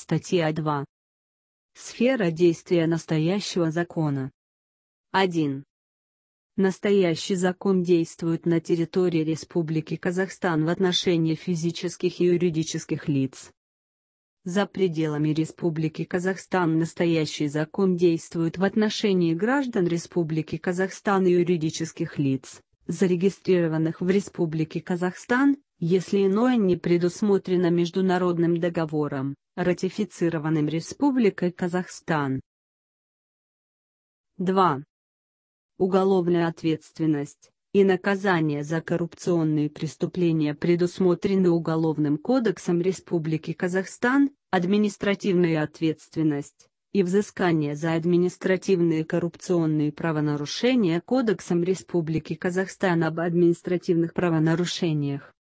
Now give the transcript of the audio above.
Статья 2. Сфера действия настоящего закона. 1. Настоящий закон действует на территории Республики Казахстан в отношении физических и юридических лиц. За пределами Республики Казахстан настоящий закон действует в отношении граждан Республики Казахстан и юридических лиц, зарегистрированных в Республике Казахстан, если иное не предусмотрено международным договором, ратифицированным Республикой Казахстан. 2. Уголовная ответственность и наказание за коррупционные преступления предусмотрены Уголовным кодексом Республики Казахстан, административная ответственность и взыскание за административные коррупционные правонарушения Кодексом Республики Казахстан об административных правонарушениях.